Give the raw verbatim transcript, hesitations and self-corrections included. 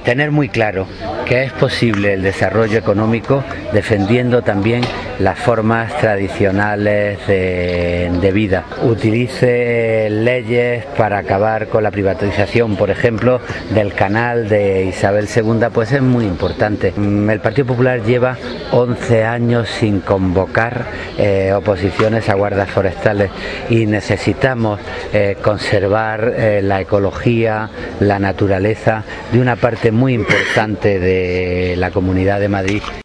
tener muy claro que es posible el desarrollo económico defendiendo también las formas tradicionales de, de vida. Utilice leyes para acabar con la privatización, por ejemplo, del canal de Isabel segunda, pues es muy importante. El Partido Popular lleva once años sin convocar eh, oposiciones a guardas forestales y necesitamos eh, conservar eh, la ecología, la naturaleza de una parte muy importante de la Comunidad de Madrid.